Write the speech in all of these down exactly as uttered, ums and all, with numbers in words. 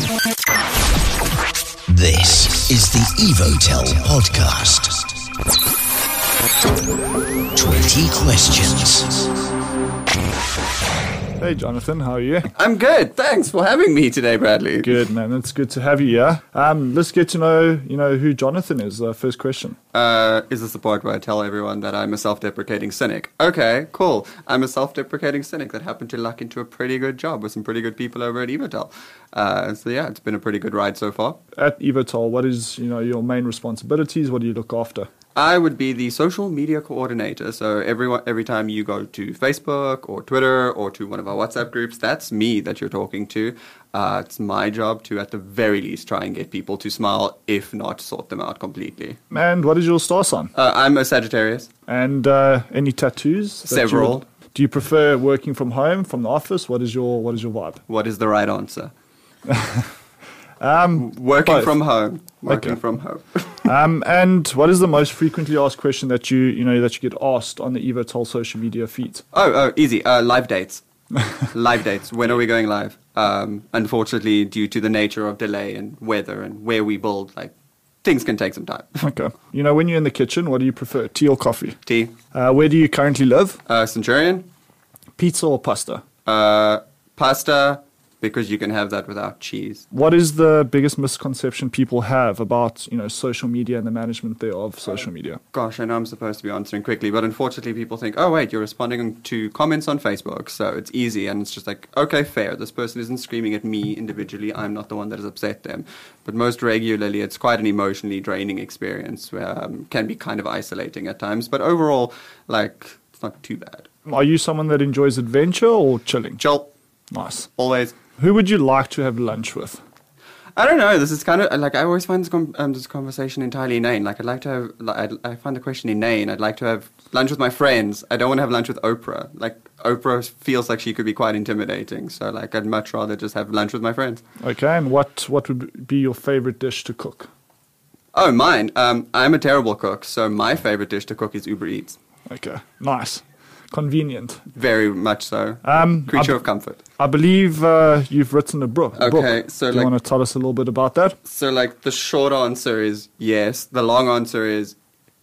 This is the Evotel podcast. twenty questions. Hey Jonathan, how are you? I'm good. Thanks for having me today, Bradley. Good, man. It's good to have you here. Um, let's get to know, you know, who Jonathan is. Uh, first question. Uh, is this the part where I tell everyone that I'm a self-deprecating cynic? Okay, cool. I'm a self-deprecating cynic that happened to luck into a pretty good job with some pretty good people over at Evotel. Uh, so yeah, it's been a pretty good ride so far. At Evotel, what is, you know, your main responsibilities? What do you look after? I would be the social media coordinator. So everyone, every time you go to Facebook or Twitter or to one of our WhatsApp groups, that's me that you're talking to. Uh, it's my job to, at the very least, try and get people to smile, if not sort them out completely. And what is your star sign? Uh, I'm a Sagittarius. And uh, any tattoos? that you Several. would- do you prefer working from home, from the office? What is your What is your vibe? What is the right answer? Um, Working both. from home. Working Okay. from home. um, and what is the most frequently asked question that you you know that you get asked on the Evotel social media feed? Oh, oh, easy. Uh, live dates. Live dates. When are we going live? Um, unfortunately, due to the nature of delay and weather and where we build, like, things can take some time. Okay. You know, when you're in the kitchen, what do you prefer, tea or coffee? Tea. Uh, where do you currently live? Uh, Centurion. Pizza or pasta? Uh, pasta, because you can have that without cheese. What is the biggest misconception people have about, you know, social media and the management there of social media? Gosh, I know I'm supposed to be answering quickly, but unfortunately people think, oh, wait, you're responding to comments on Facebook, so it's easy. And it's just like, okay, fair. This person isn't screaming at me individually. I'm not the one that has upset them. But most regularly, it's quite an emotionally draining experience where um, can be kind of isolating at times. But overall, like, it's not too bad. Are you someone that enjoys adventure or chilling? Chill, Nice. always. Who would you like to have lunch with? I don't know. This is kind of like I always find this, com- um, this conversation entirely inane. Like I'd like to have, like, I'd, I find the question inane. I'd like to have lunch with my friends. I don't want to have lunch with Oprah. Like Oprah feels like she could be quite intimidating. So like I'd much rather just have lunch with my friends. Okay, and what, what would be your favorite dish to cook? Oh, mine. Um, I'm a terrible cook, so my favorite dish to cook is Uber Eats. Okay, nice. Convenient. Very much so. Um, Creature I, of comfort. I believe uh, you've written a book. a Okay, book. so do you like- want to tell us a little bit about that? So like the short answer is yes. The long answer is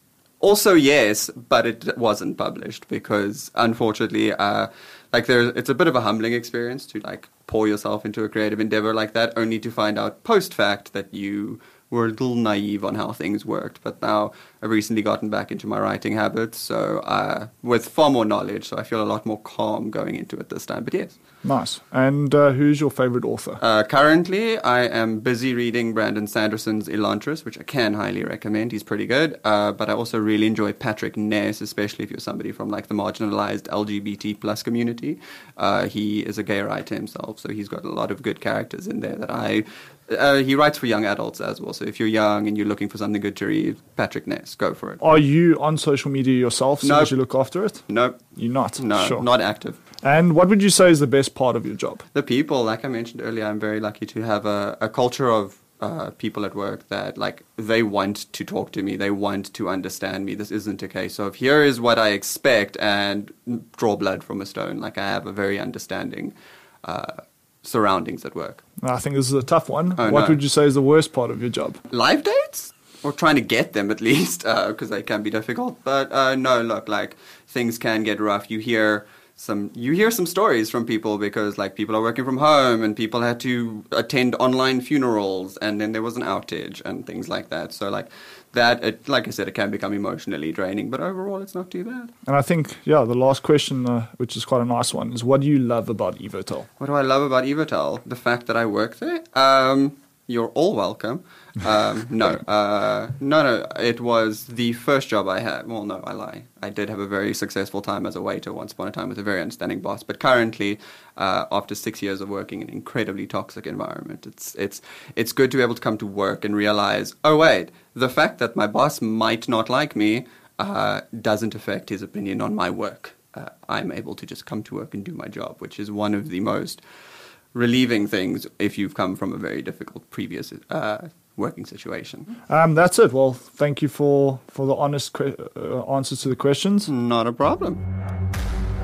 also yes, but it wasn't published because unfortunately, uh, like there, it's a bit of a humbling experience to like pour yourself into a creative endeavor like that, only to find out post fact that you were a little naive on how things worked. But now I've recently gotten back into my writing habits, so uh, with far more knowledge, so I feel a lot more calm going into it this time. But yes. Nice. And uh, who's your favorite author? Uh, currently, I am busy reading Brandon Sanderson's Elantris, which I can highly recommend. He's pretty good. Uh, but I also really enjoy Patrick Ness, especially if you're somebody from like the marginalized L G B T plus community. Uh, he is a gay writer himself, so he's got a lot of good characters in there that I... Uh, he writes for young adults as well, so if you're young and you're looking for something good to read, Patrick Ness, go for it. Are you on social media yourself so Nope. that you look after it? Nope, You're not? no, Sure. not active. And what would you say is the best part of your job? The people, like I mentioned earlier, I'm very lucky to have a, a culture of uh, people at work that, like, they want to talk to me. They want to understand me. This isn't a case of, here is what I expect and draw blood from a stone. Like, I have a very understanding uh, surroundings at work. I think this is a tough one. Oh, what no. would you say is the worst part of your job? Live dates? Or trying to get them at least, because they can be difficult. But uh, no, look, like, things can get rough. You hear... Some you hear some stories from people because like people are working from home and people had to attend online funerals and then there was an outage and things like that. So like that, it, like I said, it can become emotionally draining, but overall it's not too bad. And I think, yeah, the last question, uh, which is quite a nice one, is what do you love about Evotel? What do I love about Evotel? The fact that I work there. Um, you're all welcome. Um, no, uh, no, no. It was the first job I had. Well, no, I lie. I did have a very successful time as a waiter once upon a time with a very understanding boss. But currently, uh, after six years of working in an incredibly toxic environment, it's it's it's good to be able to come to work and realize, oh wait, the fact that my boss might not like me uh, doesn't affect his opinion on my work. Uh, I'm able to just come to work and do my job, which is one of the most relieving things if you've come from a very difficult previous uh, working situation. Um, that's it. Well, thank you for, for the honest que- uh, answers to the questions. Not a problem.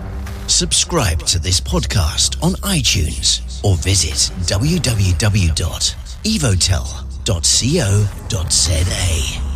Subscribe to this podcast on iTunes or visit w w w dot evotel dot co dot za.